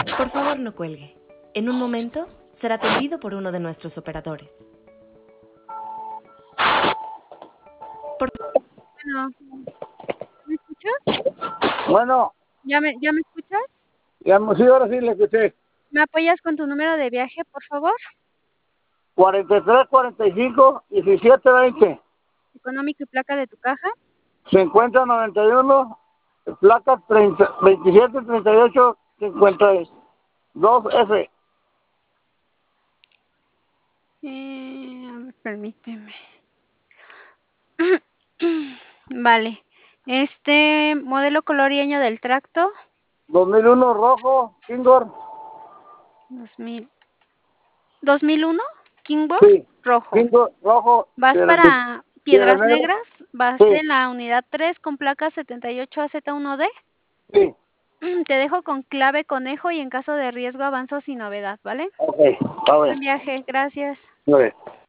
Por favor, no cuelgue. En un momento será atendido por uno de nuestros operadores. Bueno, ¿me escuchas? Bueno, ¿Ya me escuchas? sí, ahora sí le escuché. ¿Me apoyas con tu número de viaje, por favor? 43, 45, 17, 20. Económico y placa de tu caja. 50, 91, placa 30, 27, 38, 52, F. A ver, permíteme. Vale. Modelo color y año del tracto. 2001, rojo, Kingor. 2000. ¿2001? Kingbox Sí, rojo. Kingor, rojo, Vas para Piedra Piedras Negra. Negras. Vas Sí, en la unidad 3 con placa 78AZ1D. sí. Te dejo con clave conejo y en caso de riesgo avanzo sin novedad, ¿vale? Ok, está bien. Buen viaje, gracias. Muy bien.